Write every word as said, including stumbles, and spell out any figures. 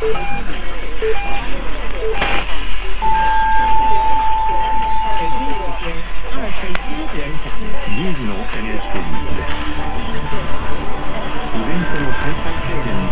じゅうじの エヌエイチケー ニュースです。イベントの開催制限